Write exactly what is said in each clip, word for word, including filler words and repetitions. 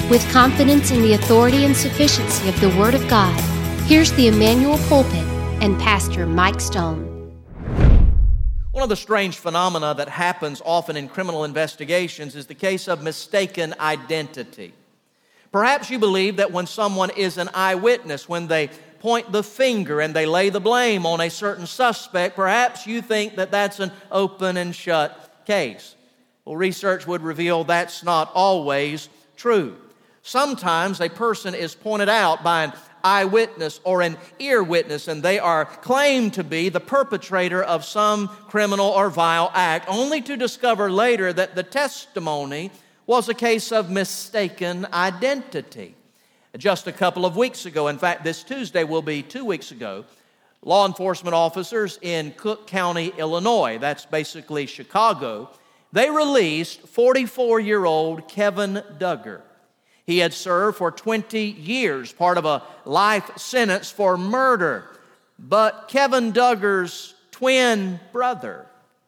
With confidence in the authority and sufficiency of the Word of God, here's the Emmanuel Pulpit and Pastor Mike Stone. One of the strange phenomena that happens often in criminal investigations is the case of mistaken identity. Perhaps you believe that when someone is an eyewitness, when they point the finger and they lay the blame on a certain suspect, perhaps you think that that's an open and shut case. Well, research would reveal that's not always true. Sometimes a person is pointed out by an eyewitness or an ear witness, and they are claimed to be the perpetrator of some criminal or vile act, only to discover later that the testimony was a case of mistaken identity. Just a couple of weeks ago, in fact, this Tuesday will be two weeks ago, law enforcement officers in Cook County, Illinois, that's basically Chicago, they released forty-four-year-old Kevin Duggar. He had served for twenty years, part of a life sentence for murder. But Kevin Duggar's twin brother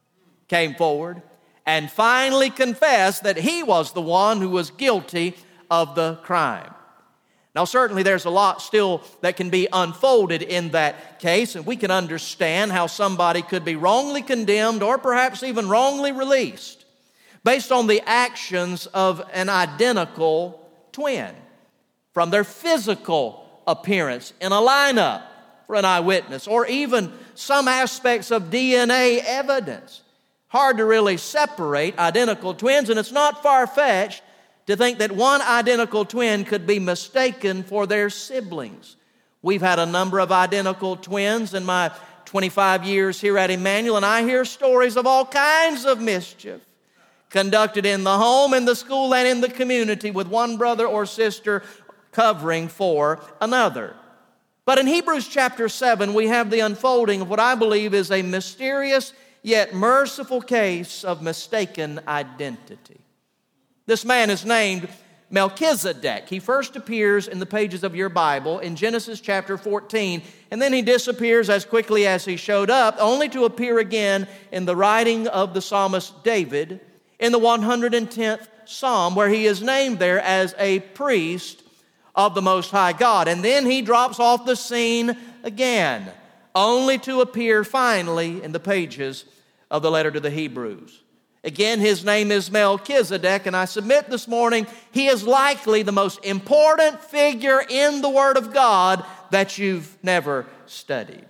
came forward and finally confessed that he was the one who was guilty of the crime. Now, certainly there's a lot still that can be unfolded in that case, and we can understand how somebody could be wrongly condemned or perhaps even wrongly released based on the actions of an identical twin, from their physical appearance in a lineup for an eyewitness, or even some aspects of D N A evidence. Hard to really separate identical twins, and it's not far-fetched to think that one identical twin could be mistaken for their siblings. We've had a number of identical twins in my twenty-five years here at Emmanuel, and I hear stories of all kinds of mischief conducted in the home, in the school, and in the community with one brother or sister covering for another. But in Hebrews chapter seven, we have the unfolding of what I believe is a mysterious yet merciful case of mistaken identity. This man is named Melchizedek. He first appears in the pages of your Bible in Genesis chapter fourteen, and then he disappears as quickly as he showed up, only to appear again in the writing of the psalmist David in the one hundred tenth Psalm, where he is named there as a priest of the Most High God. And then he drops off the scene again, only to appear finally in the pages of the letter to the Hebrews. Again, his name is Melchizedek, and I submit this morning, he is likely the most important figure in the Word of God that you've never studied.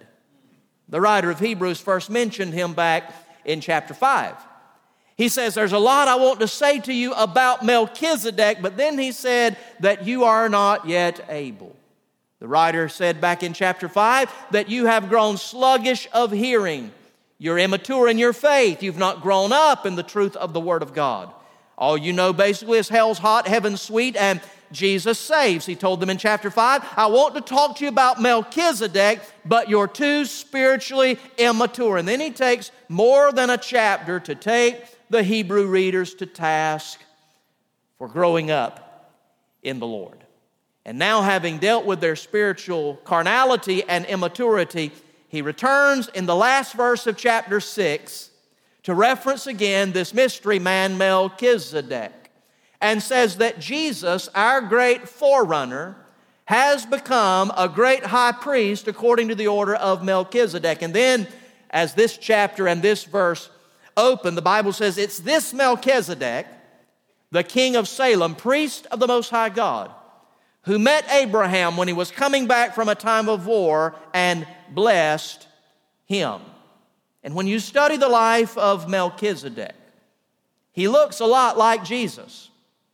The writer of Hebrews first mentioned him back in chapter five. He says, there's a lot I want to say to you about Melchizedek, but then he said that you are not yet able. The writer said back in chapter five that you have grown sluggish of hearing. You're immature in your faith. You've not grown up in the truth of the Word of God. All you know basically is hell's hot, heaven's sweet, and Jesus saves. He told them in chapter five, I want to talk to you about Melchizedek, but you're too spiritually immature. And then he takes more than a chapter to take the Hebrew readers to task for growing up in the Lord. And now, having dealt with their spiritual carnality and immaturity, he returns in the last verse of chapter six to reference again this mystery man Melchizedek, and says that Jesus, our great forerunner, has become a great high priest according to the order of Melchizedek. And then, as this chapter and this verse open, the Bible says it's this Melchizedek, the king of Salem, priest of the Most High God, who met Abraham when he was coming back from a time of war and blessed him. And when you study the life of Melchizedek, he looks a lot like Jesus.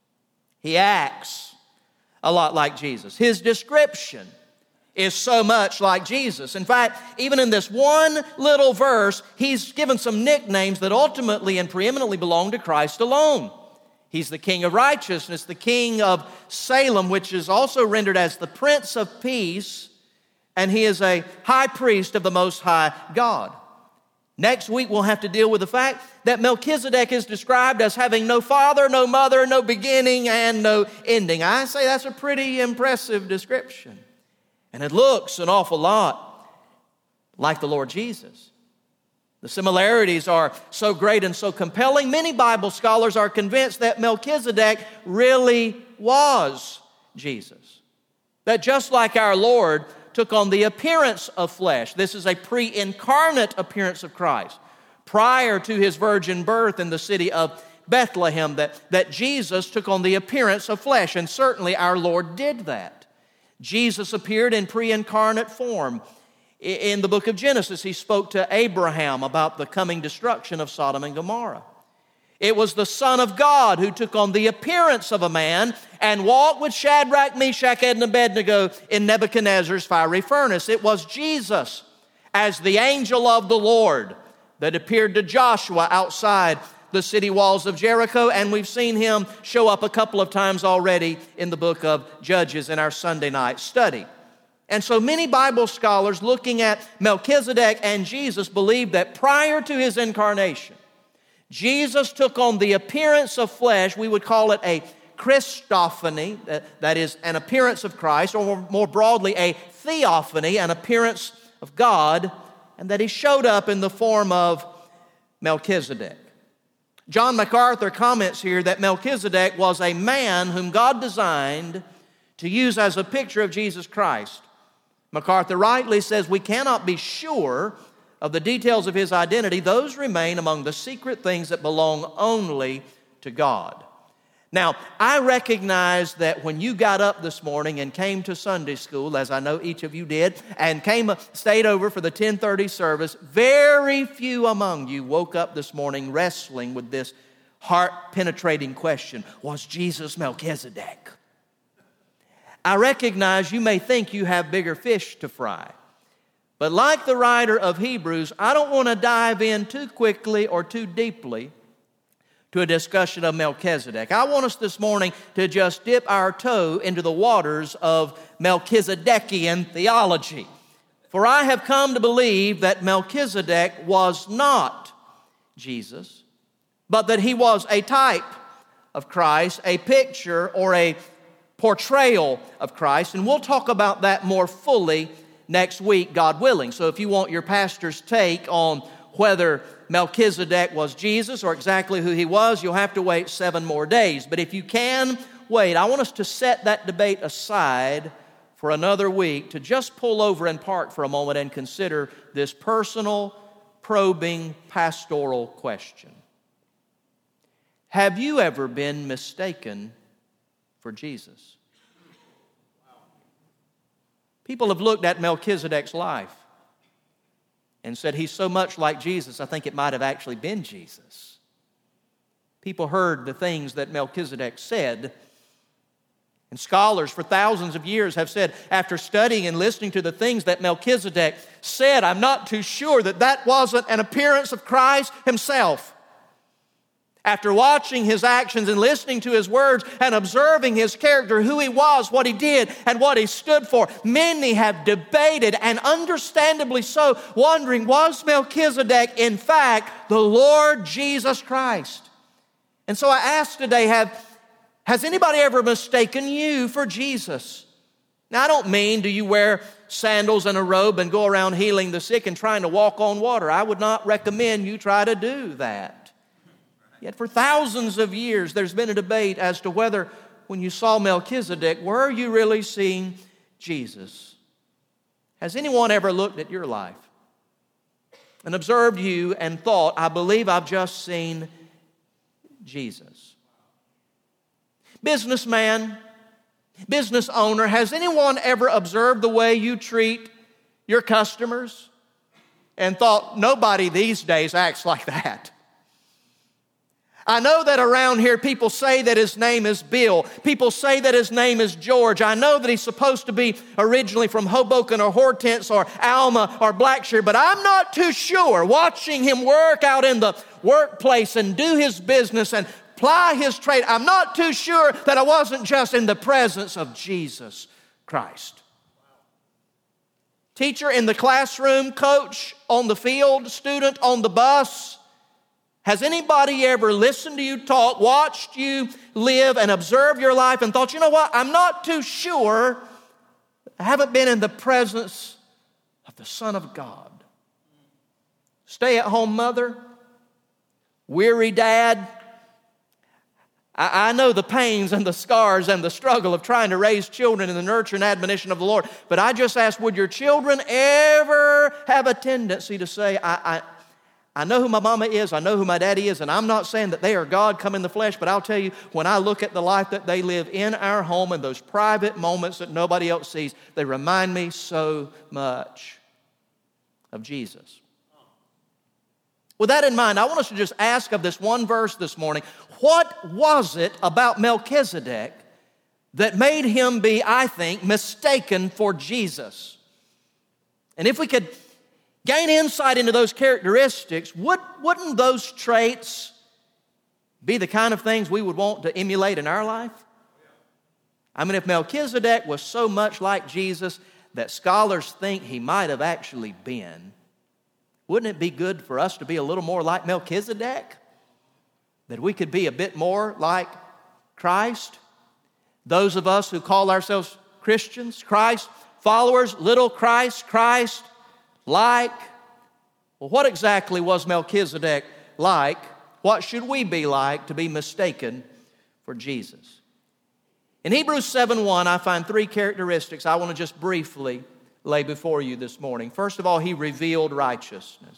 He acts a lot like Jesus. His description is so much like Jesus. In fact, even in this one little verse, he's given some nicknames that ultimately and preeminently belong to Christ alone. He's the King of Righteousness, the King of Salem, which is also rendered as the Prince of Peace, and he is a high priest of the Most High God. Next week, we'll have to deal with the fact that Melchizedek is described as having no father, no mother, no beginning, and no ending. I say that's a pretty impressive description. And it looks an awful lot like the Lord Jesus. The similarities are so great and so compelling. Many Bible scholars are convinced that Melchizedek really was Jesus. That just like our Lord took on the appearance of flesh, this is a pre-incarnate appearance of Christ. Prior to his virgin birth in the city of Bethlehem, that, that Jesus took on the appearance of flesh, and certainly our Lord did that. Jesus appeared in pre-incarnate form. In the book of Genesis, he spoke to Abraham about the coming destruction of Sodom and Gomorrah. It was the Son of God who took on the appearance of a man and walked with Shadrach, Meshach, and Abednego in Nebuchadnezzar's fiery furnace. It was Jesus as the angel of the Lord that appeared to Joshua outside the city walls of Jericho, and we've seen him show up a couple of times already in the book of Judges in our Sunday night study. And so many Bible scholars looking at Melchizedek and Jesus believe that prior to his incarnation, Jesus took on the appearance of flesh. We would call it a Christophany, that is an appearance of Christ, or more broadly a theophany, an appearance of God, and that he showed up in the form of Melchizedek. John MacArthur comments here that Melchizedek was a man whom God designed to use as a picture of Jesus Christ. MacArthur rightly says we cannot be sure of the details of his identity. Those remain among the secret things that belong only to God. Now, I recognize that when you got up this morning and came to Sunday school, as I know each of you did, and came stayed over for the ten thirty service, very few among you woke up this morning wrestling with this heart-penetrating question: was Jesus Melchizedek? I recognize you may think you have bigger fish to fry. But like the writer of Hebrews, I don't want to dive in too quickly or too deeply to a discussion of Melchizedek. I want us this morning to just dip our toe into the waters of Melchizedekian theology. For I have come to believe that Melchizedek was not Jesus, but that he was a type of Christ, a picture or a portrayal of Christ, and we'll talk about that more fully next week, God willing. So if you want your pastor's take on whether Melchizedek was Jesus or exactly who he was, you'll have to wait seven more days. But if you can wait, I want us to set that debate aside for another week to just pull over and park for a moment and consider this personal, probing, pastoral question. Have you ever been mistaken for Jesus? People have looked at Melchizedek's life and said he's so much like Jesus, I think it might have actually been Jesus. People heard the things that Melchizedek said, and scholars for thousands of years have said, after studying and listening to the things that Melchizedek said, I'm not too sure that that wasn't an appearance of Christ himself. After watching his actions and listening to his words and observing his character, who he was, what he did, and what he stood for, many have debated, and understandably so, wondering, was Melchizedek in fact the Lord Jesus Christ? And so I ask today, have, has anybody ever mistaken you for Jesus? Now, I don't mean do you wear sandals and a robe and go around healing the sick and trying to walk on water. I would not recommend you try to do that. Yet for thousands of years, there's been a debate as to whether when you saw Melchizedek, were you really seeing Jesus? Has anyone ever looked at your life and observed you and thought, I believe I've just seen Jesus? Businessman, business owner, has anyone ever observed the way you treat your customers and thought, nobody these days acts like that? I know that around here people say that his name is Bill. People say that his name is George. I know that he's supposed to be originally from Hoboken or Hortense or Alma or Blackshear, but I'm not too sure. Watching him work out in the workplace and do his business and ply his trade, I'm not too sure that I wasn't just in the presence of Jesus Christ. Teacher in the classroom, coach on the field, student on the bus. Has anybody ever listened to you talk, watched you live, and observed your life and thought, you know what, I'm not too sure. I haven't been in the presence of the Son of God. stay-at-home mother, weary dad. I, I know the pains and the scars and the struggle of trying to raise children in the nurture and admonition of the Lord. But I just ask, would your children ever have a tendency to say, I, I, I know who my mama is, I know who my daddy is, and I'm not saying that they are God come in the flesh, but I'll tell you, when I look at the life that they live in our home and those private moments that nobody else sees, they remind me so much of Jesus. With that in mind, I want us to just ask of this one verse this morning, what was it about Melchizedek that made him be, I think, mistaken for Jesus? And if we could gain insight into those characteristics, would, wouldn't those traits be the kind of things we would want to emulate in our life? I mean, if Melchizedek was so much like Jesus that scholars think he might have actually been, wouldn't it be good for us to be a little more like Melchizedek? That we could be a bit more like Christ? Those of us who call ourselves Christians, Christ followers, little Christ, Christ like. Well, what exactly was Melchizedek like? What should we be like to be mistaken for Jesus? In Hebrews seven one, I find three characteristics I want to just briefly lay before you this morning. First of all, he revealed righteousness.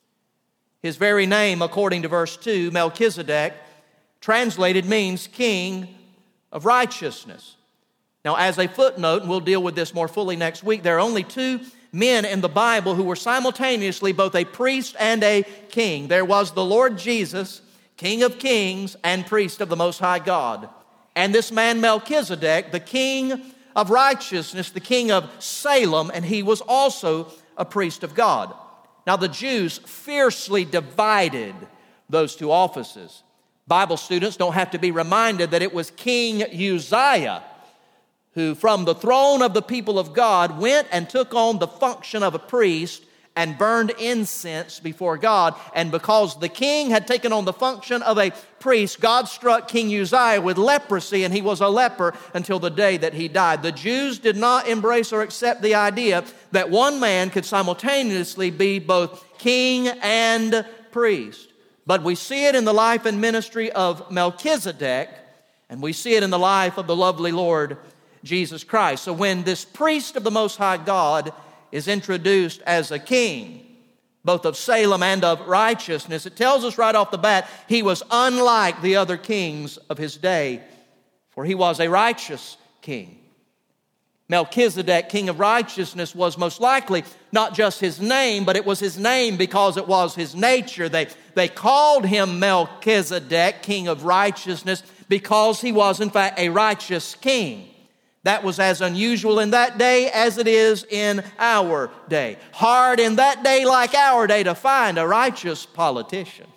His very name, according to verse two, Melchizedek, translated means king of righteousness. Now, as a footnote, and we'll deal with this more fully next week, there are only two men in the Bible who were simultaneously both a priest and a king. There was the Lord Jesus, King of kings and priest of the Most High God. And this man Melchizedek, the king of righteousness, the king of Salem, and he was also a priest of God. Now, the Jews fiercely divided those two offices. Bible students don't have to be reminded that it was King Uzziah who, from the throne of the people of God, went and took on the function of a priest and burned incense before God. And because the king had taken on the function of a priest, God struck King Uzziah with leprosy, and he was a leper until the day that he died. The Jews did not embrace or accept the idea that one man could simultaneously be both king and priest. But we see it in the life and ministry of Melchizedek, and we see it in the life of the lovely Lord Jesus Christ. So when this priest of the Most High God is introduced as a king, both of Salem and of righteousness, it tells us right off the bat he was unlike the other kings of his day, for he was a righteous king. Melchizedek, king of righteousness, was most likely not just his name, but it was his name because it was his nature. They, they called him Melchizedek, king of righteousness, because he was in fact a righteous king. That was as unusual in that day as it is in our day. Hard in that day like our day to find a righteous politician.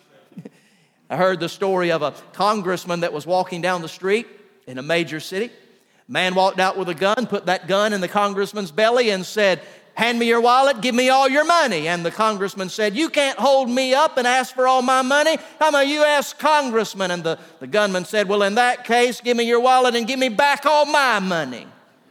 I heard the story of a congressman that was walking down the street in a major city. Man walked out with a gun, put that gun in the congressman's belly and said, "Hand me your wallet, give me all your money." And the congressman said, "You can't hold me up and ask for all my money. I'm a U S congressman." And the, the gunman said, "Well, in that case, give me your wallet and give me back all my money."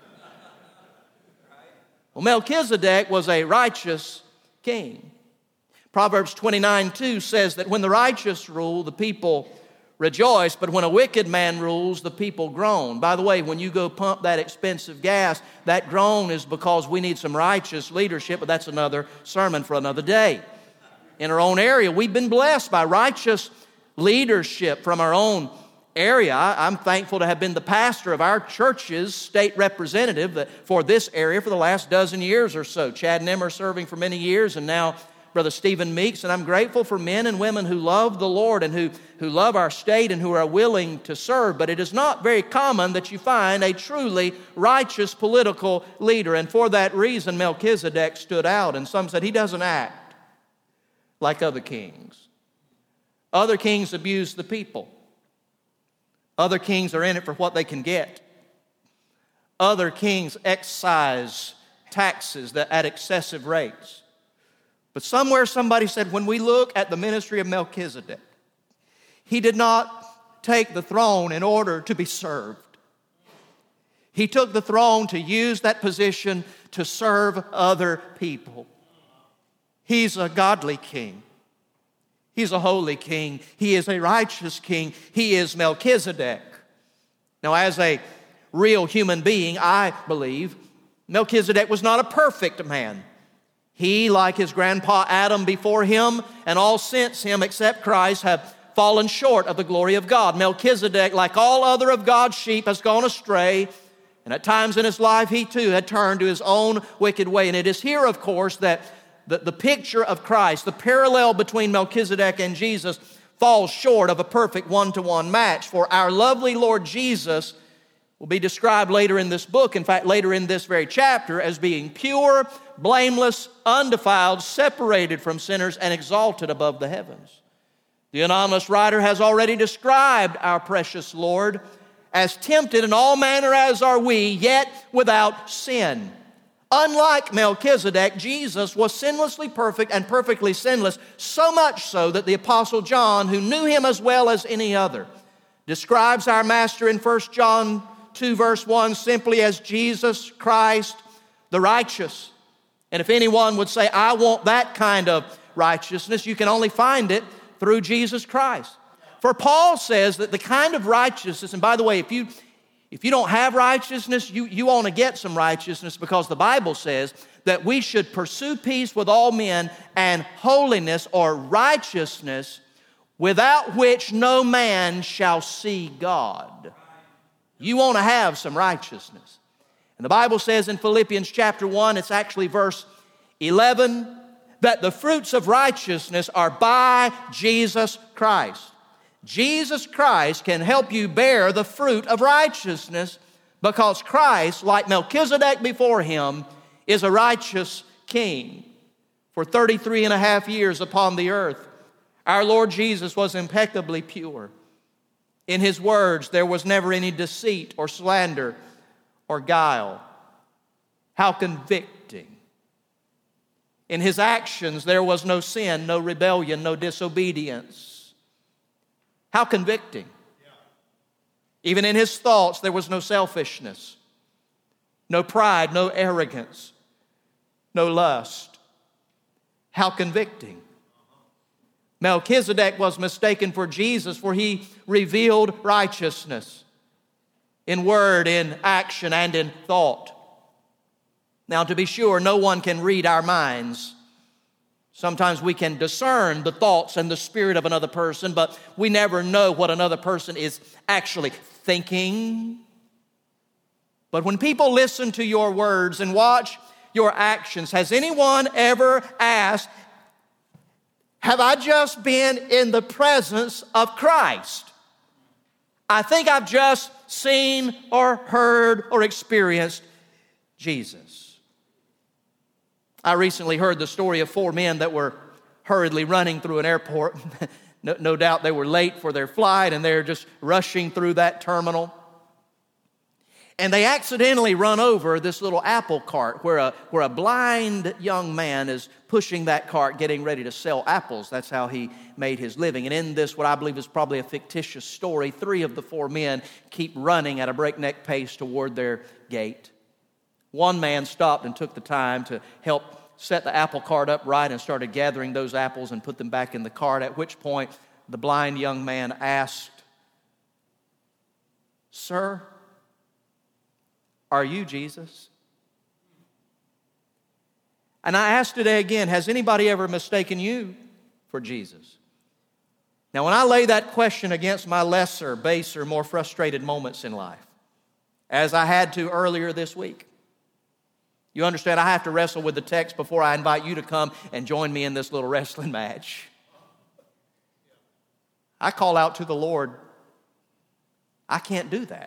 Well, Melchizedek was a righteous king. Proverbs twenty-nine two says that when the righteous rule, the people rejoice, but when a wicked man rules, the people groan. By the way, when you go pump that expensive gas, that groan is because we need some righteous leadership, but that's another sermon for another day. In our own area, we've been blessed by righteous leadership from our own area. I'm thankful to have been the pastor of our church's state representative for this area for the last dozen years or so. Chad Nimmer serving for many years, and now Brother Stephen Meeks, and I'm grateful for men and women who love the Lord and who, who love our state and who are willing to serve. But it is not very common that you find a truly righteous political leader. And for that reason, Melchizedek stood out. And some said he doesn't act like other kings. Other kings abuse the people. Other kings are in it for what they can get. Other kings excise taxes that at excessive rates. But somewhere somebody said, when we look at the ministry of Melchizedek, he did not take the throne in order to be served. He took the throne to use that position to serve other people. He's a godly king. He's a holy king. He is a righteous king. He is Melchizedek. Now, as a real human being, I believe Melchizedek was not a perfect man. He, like his grandpa Adam before him, and all since him except Christ, have fallen short of the glory of God. Melchizedek, like all other of God's sheep, has gone astray, and at times in his life he too had turned to his own wicked way. And it is here, of course, that the, the picture of Christ, the parallel between Melchizedek and Jesus, falls short of a perfect one-to-one match. For our lovely Lord Jesus will be described later in this book, in fact, later in this very chapter, as being pure, blameless, undefiled, separated from sinners, and exalted above the heavens. The anonymous writer has already described our precious Lord as tempted in all manner as are we, yet without sin. Unlike Melchizedek, Jesus was sinlessly perfect and perfectly sinless, so much so that the Apostle John, who knew him as well as any other, describes our Master in First John two verse one simply as Jesus Christ the righteous. And if anyone would say, I want that kind of righteousness, you can only find it through Jesus Christ. For Paul says that the kind of righteousness, and by the way, if you if you don't have righteousness, you, you want to get some righteousness, because the Bible says that we should pursue peace with all men and holiness or righteousness, without which no man shall see God. You want to have some righteousness. And the Bible says in Philippians chapter one, it's actually verse eleven, that the fruits of righteousness are by Jesus Christ. Jesus Christ can help you bear the fruit of righteousness, because Christ, like Melchizedek before him, is a righteous king. For thirty-three and a half years upon the earth, our Lord Jesus was impeccably pure. In his words, there was never any deceit or slander or guile. How convicting. In his actions, there was no sin, no rebellion, no disobedience. How convicting. Even in his thoughts, there was no selfishness, no pride, no arrogance, no lust. How convicting. Melchizedek was mistaken for Jesus, for he revealed righteousness in word, in action, and in thought. Now, to be sure, no one can read our minds. Sometimes we can discern the thoughts and the spirit of another person, but we never know what another person is actually thinking. But when people listen to your words and watch your actions, has anyone ever asked, have I just been in the presence of Christ? I think I've just seen or heard or experienced Jesus. I recently heard the story of four men that were hurriedly running through an airport. no, no doubt they were late for their flight, and they're just rushing through that terminal. And they accidentally run over this little apple cart where a, where a blind young man is pushing that cart, getting ready to sell apples. That's how he made his living. And in this, what I believe is probably a fictitious story, three of the four men keep running at a breakneck pace toward their gate. One man stopped and took the time to help set the apple cart up right and started gathering those apples and put them back in the cart, at which point the blind young man asked, "Sir, are you Jesus?" And I ask today again, has anybody ever mistaken you for Jesus? Now, when I lay that question against my lesser, baser, more frustrated moments in life, as I had to earlier this week, you understand, I have to wrestle with the text before I invite you to come and join me in this little wrestling match. I call out to the Lord, I can't do that.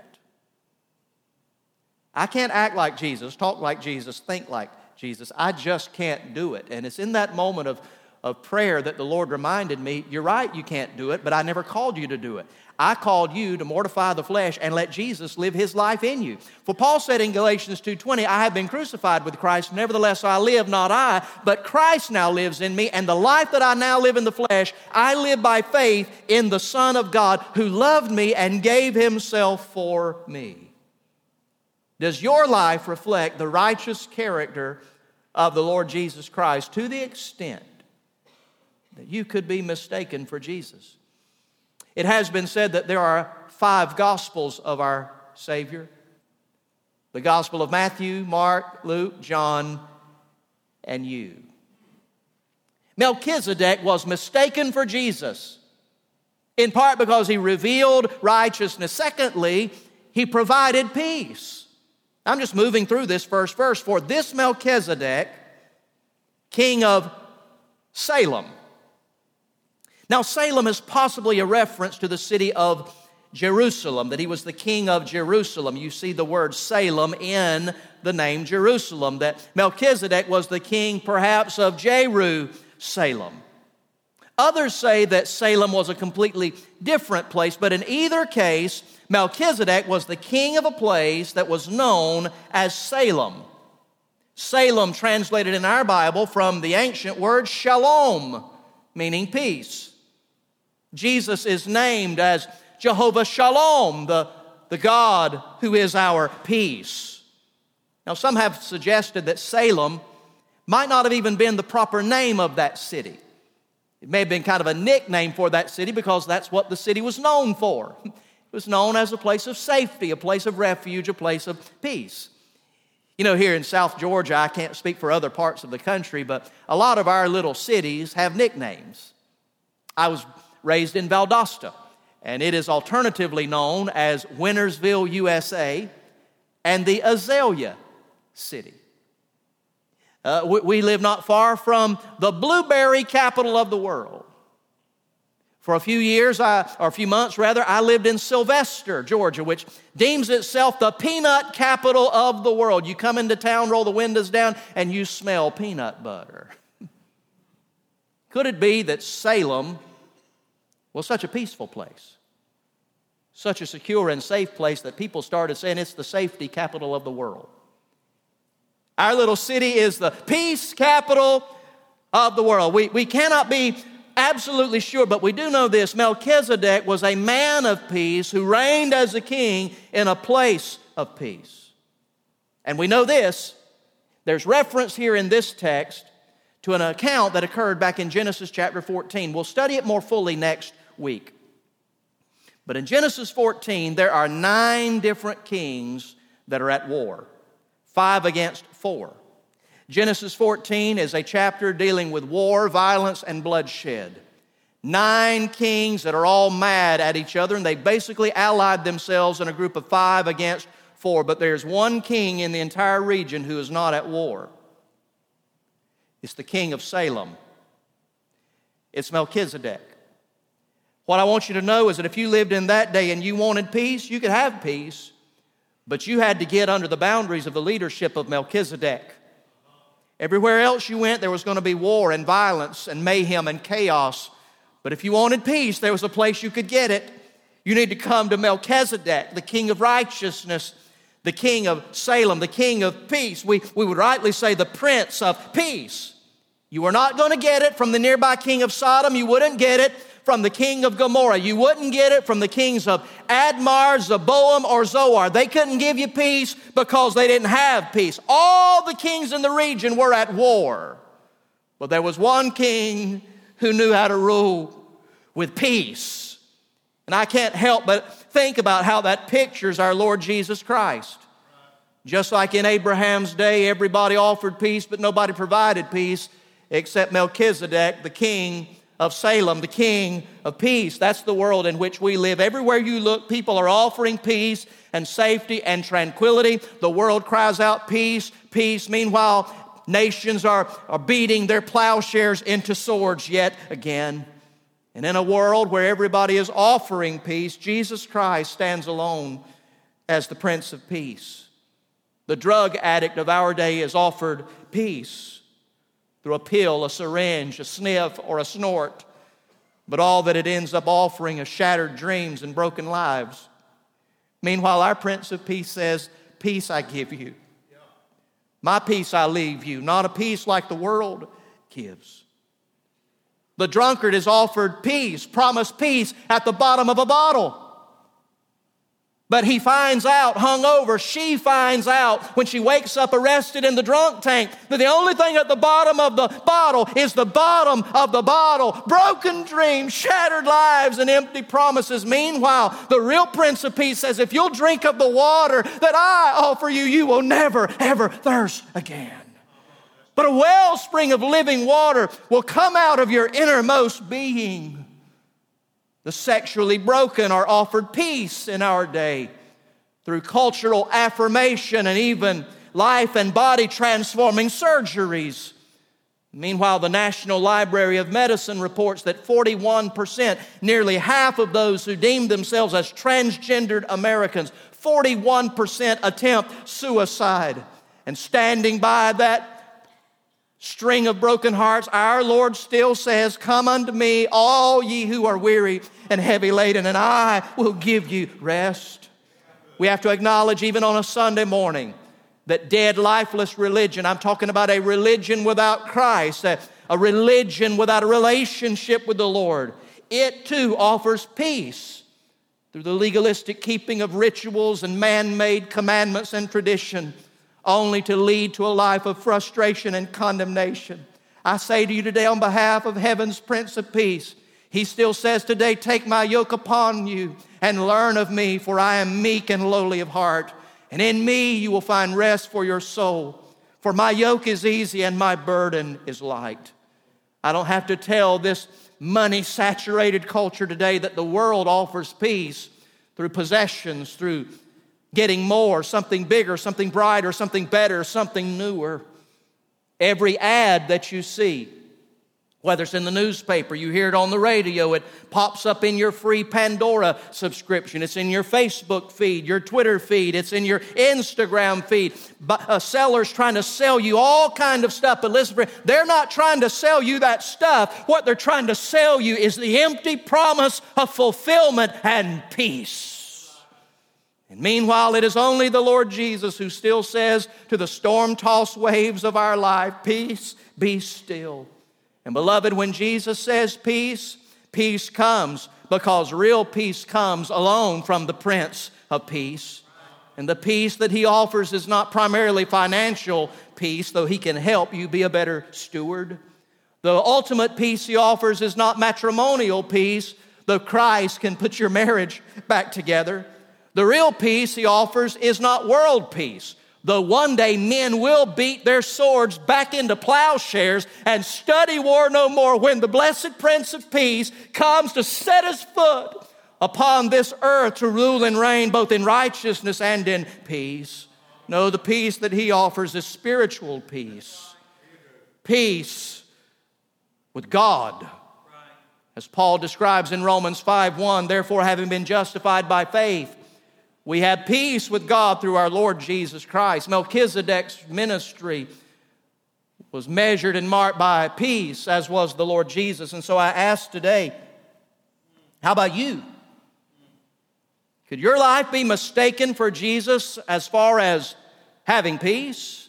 I can't act like Jesus, talk like Jesus, think like Jesus. I just can't do it. And it's in that moment of, of prayer that the Lord reminded me, you're right, you can't do it, but I never called you to do it. I called you to mortify the flesh and let Jesus live his life in you. For Paul said in Galatians two twenty, I have been crucified with Christ, nevertheless I live, not I, but Christ now lives in me, and the life that I now live in the flesh, I live by faith in the Son of God who loved me and gave himself for me. Does your life reflect the righteous character of the Lord Jesus Christ to the extent that you could be mistaken for Jesus. It has been said that there are five Gospels of our Savior: the Gospel of Matthew, Mark, Luke, John, and you. Melchizedek was mistaken for Jesus, in part because he revealed righteousness. Secondly, he provided peace. I'm just moving through this first verse. For this Melchizedek, king of Salem. Now, Salem is possibly a reference to the city of Jerusalem, that he was the king of Jerusalem. You see the word Salem in the name Jerusalem, that Melchizedek was the king perhaps of Jerusalem. Others say that Salem was a completely different place, but in either case, Melchizedek was the king of a place that was known as Salem. Salem translated in our Bible from the ancient word shalom, meaning peace. Jesus is named as Jehovah Shalom, the, the God who is our peace. Now, some have suggested that Salem might not have even been the proper name of that city. It may have been kind of a nickname for that city because that's what the city was known for. It was known as a place of safety, a place of refuge, a place of peace. You know, here in South Georgia, I can't speak for other parts of the country, but a lot of our little cities have nicknames. I was raised in Valdosta, and it is alternatively known as Wintersville, U S A, and the Azalea City. Uh, we, we live not far from the blueberry capital of the world. For a few years, I, or a few months rather, I lived in Sylvester, Georgia, which deems itself the peanut capital of the world. You come into town, roll the windows down, and you smell peanut butter. Could it be that Salem was such a peaceful place, such a secure and safe place that people started saying it's the safety capital of the world? Our little city is the peace capital of the world. We, we cannot be absolutely sure, but we do know this. Melchizedek was a man of peace who reigned as a king in a place of peace. And we know this. There's reference here in this text to an account that occurred back in Genesis chapter fourteen. We'll study it more fully next week. But in Genesis fourteen, there are nine different kings that are at war. Five against four. Genesis fourteen is a chapter dealing with war, violence, and bloodshed. Nine kings that are all mad at each other, and they basically allied themselves in a group of five against four. But there's one king in the entire region who is not at war. It's the king of Salem. It's Melchizedek. What I want you to know is that if you lived in that day and you wanted peace, you could have peace, but you had to get under the boundaries of the leadership of Melchizedek. Everywhere else you went, there was going to be war and violence and mayhem and chaos. But if you wanted peace, there was a place you could get it. You need to come to Melchizedek, the king of righteousness, the king of Salem, the king of peace. We, we would rightly say the prince of peace. You were not going to get it from the nearby king of Sodom. You wouldn't get it from the king of Gomorrah. You wouldn't get it from the kings of Admar, Zeboam, or Zoar. They couldn't give you peace because they didn't have peace. All the kings in the region were at war. But there was one king who knew how to rule with peace. And I can't help but think about how that pictures our Lord Jesus Christ. Just like in Abraham's day, everybody offered peace, but nobody provided peace except Melchizedek, the king of Salem, the king of peace. That's the world in which we live. Everywhere you look, people are offering peace and safety and tranquility. The world cries out peace, peace. Meanwhile, nations are, are beating their plowshares into swords yet again. And in a world where everybody is offering peace, Jesus Christ stands alone as the Prince of Peace. The drug addict of our day is offered peace through a pill, a syringe, a sniff, or a snort. But all that it ends up offering is shattered dreams and broken lives. Meanwhile, our Prince of Peace says, peace I give you. My peace I leave you, not a peace like the world gives. The drunkard is offered peace, promised peace at the bottom of a bottle. But he finds out, hungover, she finds out when she wakes up arrested in the drunk tank that the only thing at the bottom of the bottle is the bottom of the bottle. Broken dreams, shattered lives, and empty promises. Meanwhile, the real Prince of Peace says, if you'll drink of the water that I offer you, you will never, ever thirst again. But a wellspring of living water will come out of your innermost being. The sexually broken are offered peace in our day through cultural affirmation and even life and body transforming surgeries. Meanwhile, the National Library of Medicine reports that forty-one percent, nearly half of those who deem themselves as transgendered Americans, forty-one percent attempt suicide. And standing by that string of broken hearts, our Lord still says, come unto me, all ye who are weary and heavy laden, and I will give you rest. We have to acknowledge, even on a Sunday morning, that dead, lifeless religion, I'm talking about a religion without Christ, a, a religion without a relationship with the Lord, it too offers peace through the legalistic keeping of rituals and man-made commandments and tradition, only to lead to a life of frustration and condemnation. I say to you today on behalf of heaven's Prince of Peace, he still says today, take my yoke upon you and learn of me, for I am meek and lowly of heart. And in me you will find rest for your soul. For my yoke is easy and my burden is light. I don't have to tell this money-saturated culture today that the world offers peace through possessions, through getting more, something bigger, something brighter, something better, something newer. Every ad that you see, whether it's in the newspaper, you hear it on the radio, it pops up in your free Pandora subscription, it's in your Facebook feed, your Twitter feed, it's in your Instagram feed. But uh, sellers trying to sell you all kind of stuff. But listen, they're not trying to sell you that stuff. What they're trying to sell you is the empty promise of fulfillment and peace. And meanwhile, it is only the Lord Jesus who still says to the storm-tossed waves of our life, peace, be still. And beloved, when Jesus says peace, peace comes because real peace comes alone from the Prince of Peace. And the peace that he offers is not primarily financial peace, though he can help you be a better steward. The ultimate peace he offers is not matrimonial peace, though Christ can put your marriage back together. The real peace he offers is not world peace, though one day men will beat their swords back into plowshares and study war no more when the blessed Prince of Peace comes to set his foot upon this earth to rule and reign both in righteousness and in peace. No, the peace that he offers is spiritual peace. Peace with God. As Paul describes in Romans five one, therefore having been justified by faith, we have peace with God through our Lord Jesus Christ. Melchizedek's ministry was measured and marked by peace, as was the Lord Jesus. And so I ask today, how about you? Could your life be mistaken for Jesus as far as having peace?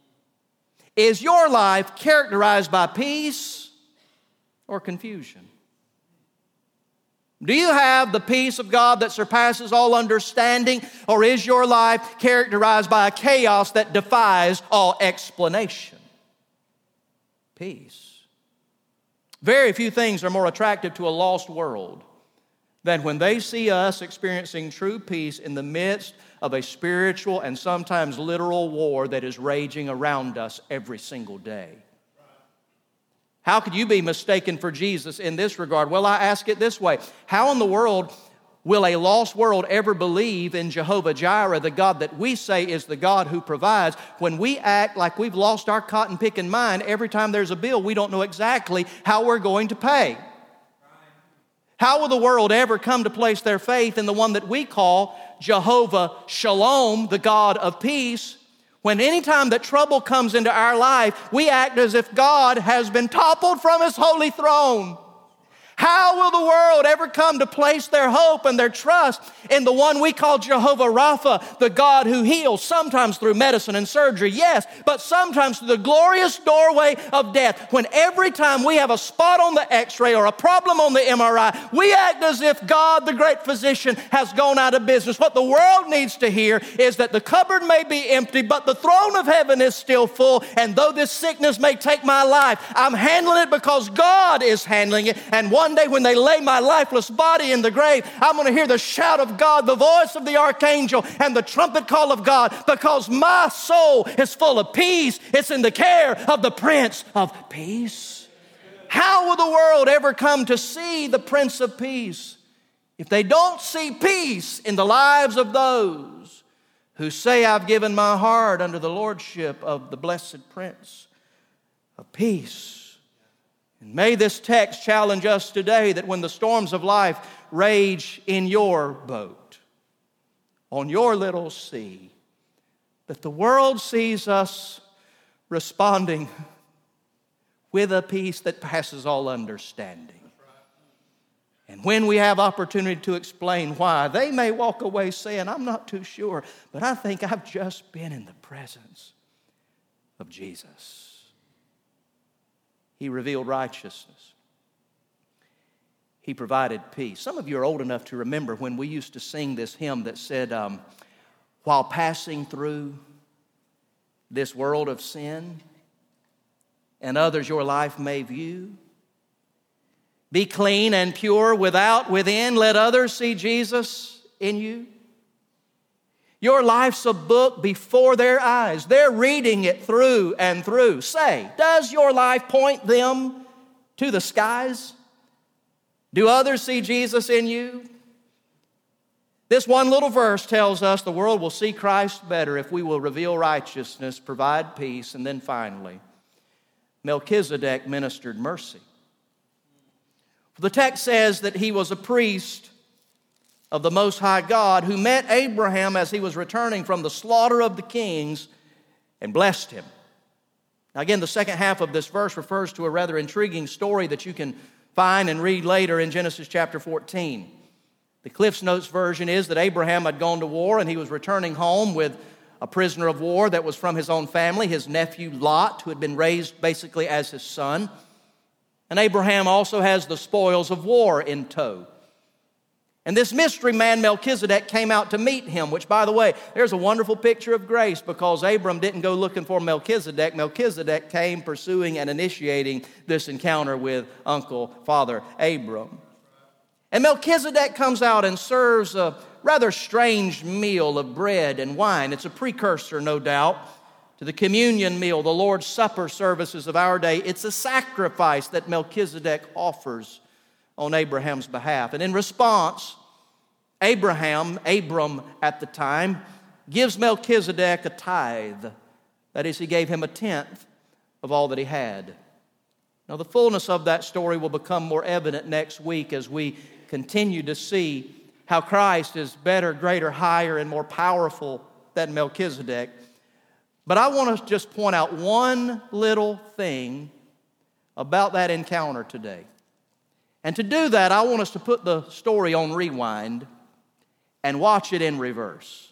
Is your life characterized by peace or confusion? Do you have the peace of God that surpasses all understanding, or is your life characterized by a chaos that defies all explanation? Peace. Very few things are more attractive to a lost world than when they see us experiencing true peace in the midst of a spiritual and sometimes literal war that is raging around us every single day. How could you be mistaken for Jesus in this regard? Well, I ask it this way. How in the world will a lost world ever believe in Jehovah Jireh, the God that we say is the God who provides, when we act like we've lost our cotton-picking mind every time there's a bill we don't know exactly how we're going to pay? How will the world ever come to place their faith in the one that we call Jehovah Shalom, the God of peace, when any time that trouble comes into our life, we act as if God has been toppled from his holy throne? How will the world ever come to place their hope and their trust in the one we call Jehovah Rapha, the God who heals, sometimes through medicine and surgery, yes, but sometimes through the glorious doorway of death, when every time we have a spot on the x-ray or a problem on the M R I, we act as if God, the great physician, has gone out of business. What the world needs to hear is that the cupboard may be empty, but the throne of heaven is still full, and though this sickness may take my life, I'm handling it because God is handling it, and one day when they lay my lifeless body in the grave, I'm going to hear the shout of God, the voice of the archangel, and the trumpet call of God, because my soul is full of peace. It's in the care of the Prince of Peace. How will the world ever come to see the Prince of Peace if they don't see peace in the lives of those who say, I've given my heart under the lordship of the blessed Prince of Peace? And may this text challenge us today that when the storms of life rage in your boat, on your little sea, that the world sees us responding with a peace that passes all understanding. And when we have opportunity to explain why, they may walk away saying, I'm not too sure, but I think I've just been in the presence of Jesus. He revealed righteousness. He provided peace. Some of you are old enough to remember when we used to sing this hymn that said, um, while passing through this world of sin, and others your life may view, be clean and pure without, within, let others see Jesus in you. Your life's a book before their eyes. They're reading it through and through. Say, does your life point them to the skies? Do others see Jesus in you? This one little verse tells us the world will see Christ better if we will reveal righteousness, provide peace, and then finally, Melchizedek ministered mercy. The text says that he was a priest of the Most High God, who met Abraham as he was returning from the slaughter of the kings and blessed him. Now again, the second half of this verse refers to a rather intriguing story that you can find and read later in Genesis chapter fourteen. The Cliff's Notes version is that Abraham had gone to war and he was returning home with a prisoner of war that was from his own family, his nephew Lot, who had been raised basically as his son. And Abraham also has the spoils of war in tow. And this mystery man, Melchizedek, came out to meet him, which, by the way, there's a wonderful picture of grace because Abram didn't go looking for Melchizedek. Melchizedek came pursuing and initiating this encounter with Uncle, Father Abram. And Melchizedek comes out and serves a rather strange meal of bread and wine. It's a precursor, no doubt, to the communion meal, the Lord's Supper services of our day. It's a sacrifice that Melchizedek offers on Abraham's behalf. And in response, Abraham, Abram at the time, gives Melchizedek a tithe. That is, he gave him a tenth of all that he had. Now, the fullness of that story will become more evident next week as we continue to see how Christ is better, greater, higher, and more powerful than Melchizedek. But I want to just point out one little thing about that encounter today. And to do that, I want us to put the story on rewind and watch it in reverse.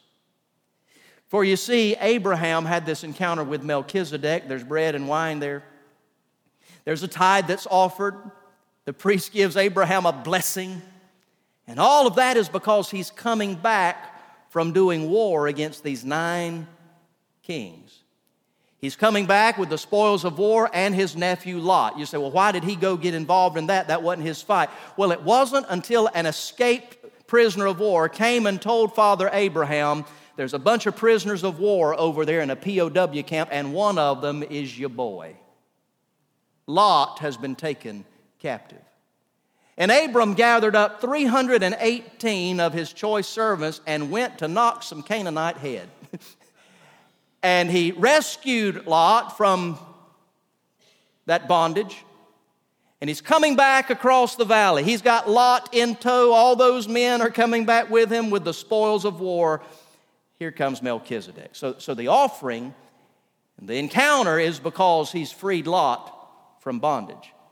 For you see, Abraham had this encounter with Melchizedek. There's bread and wine there. There's a tithe that's offered. The priest gives Abraham a blessing. And all of that is because he's coming back from doing war against these nine kings. He's coming back with the spoils of war and his nephew Lot. You say, well, why did he go get involved in that? That wasn't his fight. Well, it wasn't until an escaped prisoner of war came and told Father Abraham, there's a bunch of prisoners of war over there in a P O W camp, and one of them is your boy. Lot has been taken captive. And Abram gathered up three hundred eighteen of his choice servants and went to knock some Canaanite head. And he rescued Lot from that bondage. And he's coming back across the valley. He's got Lot in tow. All those men are coming back with him with the spoils of war. Here comes Melchizedek. So, so the offering, the encounter is because he's freed Lot from bondage.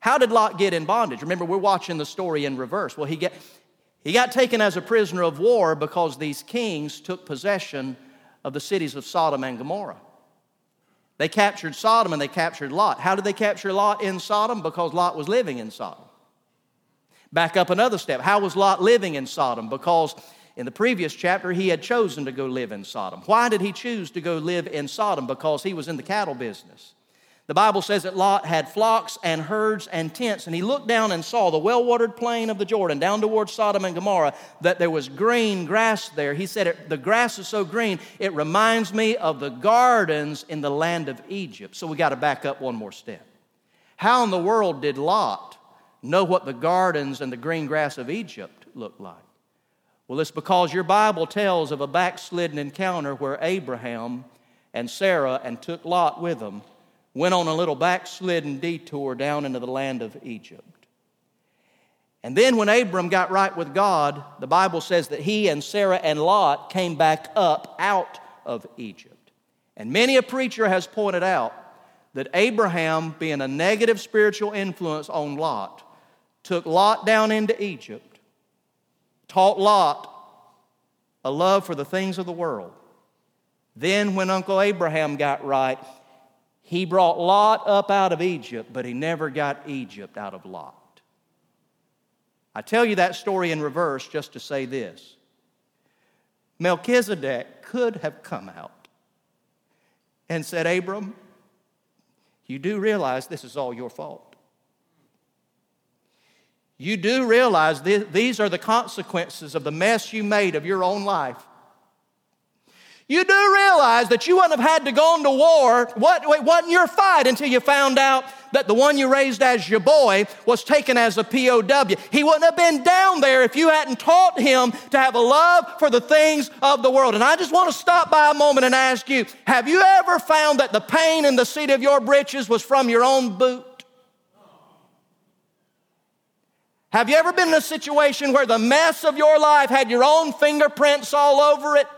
How did Lot get in bondage? Remember, we're watching the story in reverse. Well, he, get, he got taken as a prisoner of war because these kings took possession of the cities of Sodom and Gomorrah. They captured Sodom and they captured Lot. How did they capture Lot in Sodom? Because Lot was living in Sodom. Back up another step. How was Lot living in Sodom? Because in the previous chapter, he had chosen to go live in Sodom. Why did he choose to go live in Sodom? Because he was in the cattle business. The Bible says that Lot had flocks and herds and tents, and he looked down and saw the well-watered plain of the Jordan down towards Sodom and Gomorrah, that there was green grass there. He said, the grass is so green, it reminds me of the gardens in the land of Egypt. So we got to back up one more step. How in the world did Lot know what the gardens and the green grass of Egypt looked like? Well, it's because your Bible tells of a backslidden encounter where Abraham and Sarah, and took Lot with them, went on a little backslidden detour down into the land of Egypt. And then when Abram got right with God, the Bible says that he and Sarah and Lot came back up out of Egypt. And many a preacher has pointed out that Abraham, being a negative spiritual influence on Lot, took Lot down into Egypt, taught Lot a love for the things of the world. Then when Uncle Abraham got right, he brought Lot up out of Egypt, but he never got Egypt out of Lot. I tell you that story in reverse just to say this. Melchizedek could have come out and said, Abram, you do realize this is all your fault. You do realize th- these are the consequences of the mess you made of your own life. You do realize that you wouldn't have had to go into war. What, it wasn't your fight until you found out that the one you raised as your boy was taken as a P O W. He wouldn't have been down there if you hadn't taught him to have a love for the things of the world. And I just want to stop by a moment and ask you, have you ever found that the pain in the seat of your britches was from your own boot? Have you ever been in a situation where the mess of your life had your own fingerprints all over it?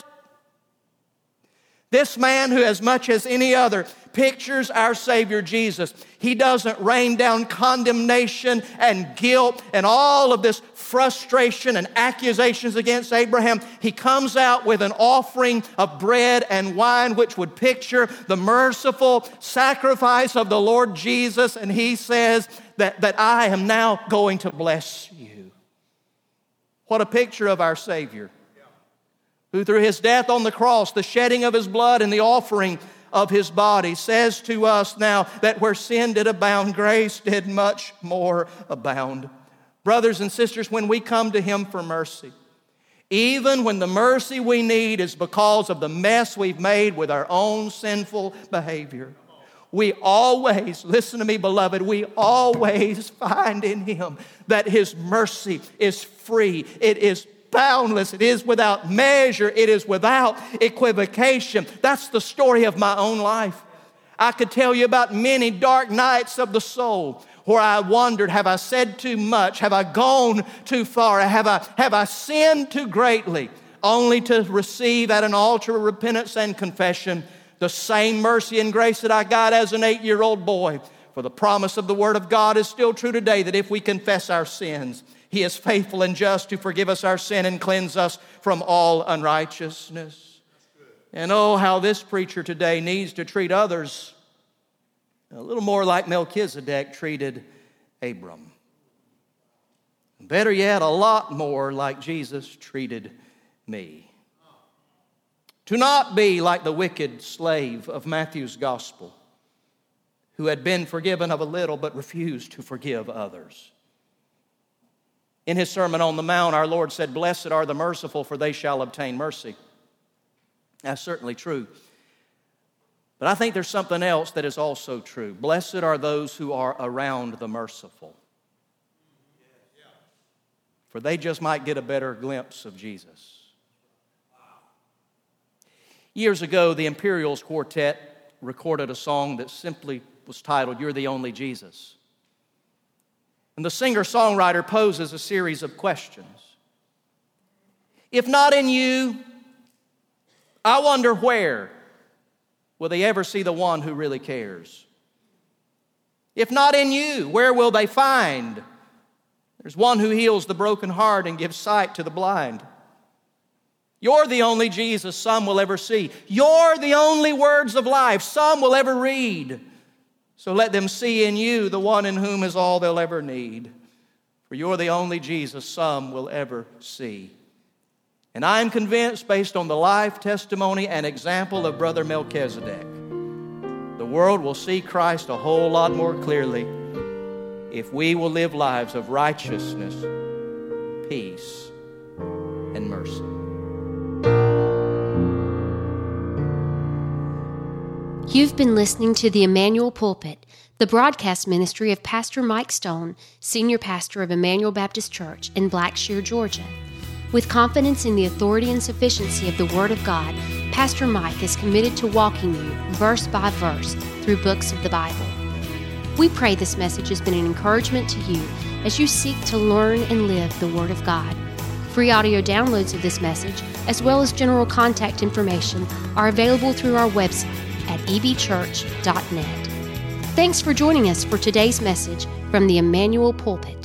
This man, who as much as any other pictures our Savior Jesus, he doesn't rain down condemnation and guilt and all of this frustration and accusations against Abraham. He comes out with an offering of bread and wine, which would picture the merciful sacrifice of the Lord Jesus. And he says that, that I am now going to bless you. What a picture of our Savior, who through his death on the cross, the shedding of his blood and the offering of his body, says to us now that where sin did abound, grace did much more abound. Brothers and sisters, when we come to him for mercy, even when the mercy we need is because of the mess we've made with our own sinful behavior, we always, listen to me, beloved, we always find in him that his mercy is free. It is boundless. It is without measure. It is without equivocation. That's the story of my own life. I could tell you about many dark nights of the soul where I wondered, have I said too much? Have I gone too far? Have I, have I sinned too greatly? Only to receive at an altar of repentance and confession the same mercy and grace that I got as an eight-year-old boy. For the promise of the Word of God is still true today, that if we confess our sins, he is faithful and just to forgive us our sin and cleanse us from all unrighteousness. And oh, how this preacher today needs to treat others a little more like Melchizedek treated Abram. Better yet, a lot more like Jesus treated me. To not be like the wicked slave of Matthew's gospel, who had been forgiven of a little but refused to forgive others. In his Sermon on the Mount, our Lord said, "Blessed are the merciful, for they shall obtain mercy." That's certainly true. But I think there's something else that is also true. Blessed are those who are around the merciful, for they just might get a better glimpse of Jesus. Years ago, the Imperials Quartet recorded a song that simply was titled, "You're the Only Jesus." And the singer-songwriter poses a series of questions. If not in you, I wonder where will they ever see the one who really cares? If not in you, where will they find? There's one who heals the broken heart and gives sight to the blind. You're the only Jesus some will ever see. You're the only words of life some will ever read. So let them see in you the one in whom is all they'll ever need. For you're the only Jesus some will ever see. And I'm convinced, based on the life, testimony, and example of Brother Melchizedek, the world will see Christ a whole lot more clearly if we will live lives of righteousness, peace, and mercy. You've been listening to the Emmanuel Pulpit, the broadcast ministry of Pastor Mike Stone, Senior Pastor of Emmanuel Baptist Church in Blackshear, Georgia. With confidence in the authority and sufficiency of the Word of God, Pastor Mike is committed to walking you verse by verse through books of the Bible. We pray this message has been an encouragement to you as you seek to learn and live the Word of God. Free audio downloads of this message, as well as general contact information, are available through our website at e b church dot net. Thanks for joining us for today's message from the Emmanuel Pulpit.